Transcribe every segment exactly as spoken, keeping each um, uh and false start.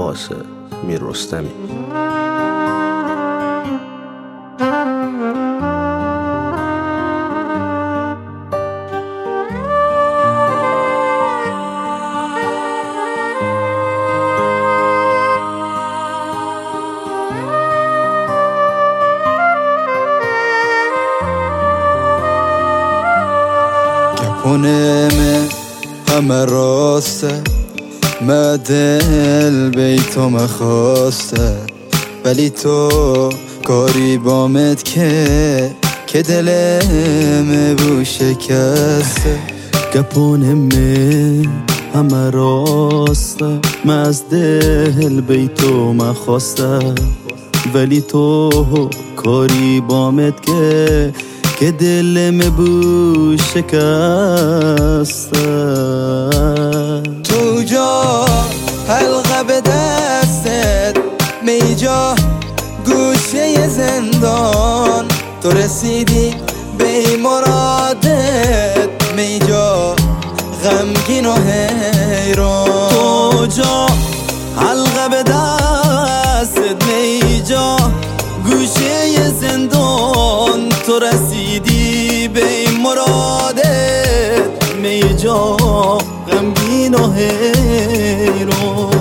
عباس میر رستمی. خونمه همه راسته، ما دل بیتو مخواسته، ولی تو کاری بامد که که دلم بو شکسته. گپونمه همه راسته، ما از دل بیتو مخواسته، ولی تو کاری بامد که که دلم بو شکسته. تو جا حلقه به دستت، می جا گوشه زندان، تو رسیدی به مرادت، می جا غمگین و حیران. تو جا حلقه به دستت، می جا گوشه زندان، تو رسیدی به مرادت، می جا غمگین و حیران.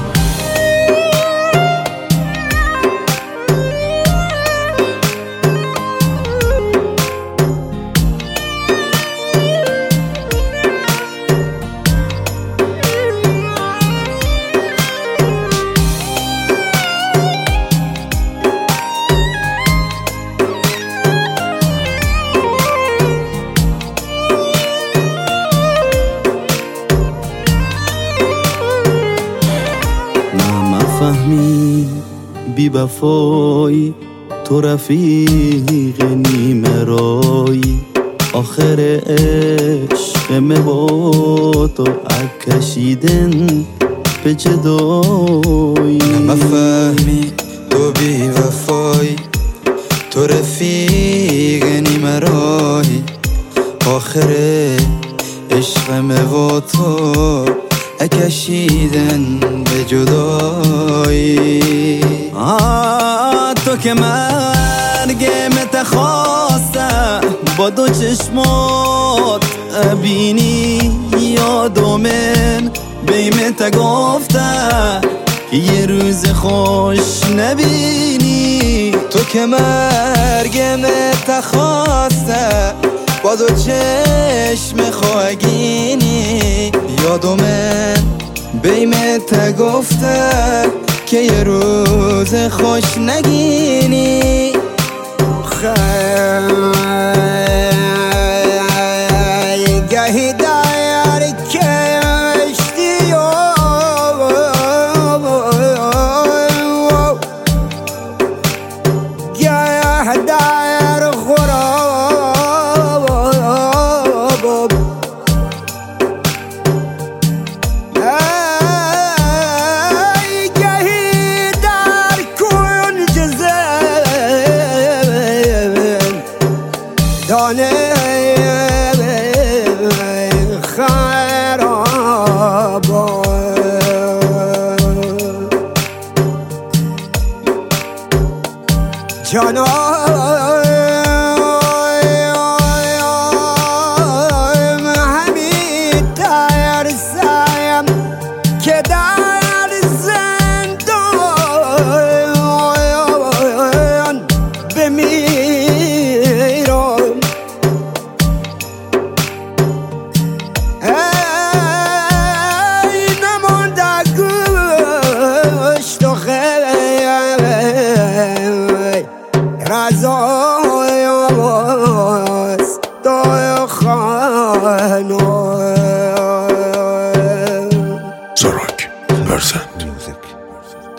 فهمی بی وفایی، تو رفیق نیمه رایی، آخر عشق با تو کشیدن به جدایی. نفهمی تو بی وفایی، تو رفیق نیمه رایی، آخر عشق با تو اکشیدن به جدایی. آه تو که مرگمت خواسته، با دو چشمات بینی یادو من بیمت گفته که یه روز خوش نبینی. تو که مرگمت خواسته، با دو چشم خواگینی، یادو من بیمت گفته که یه روز خوش نگینی. خیلی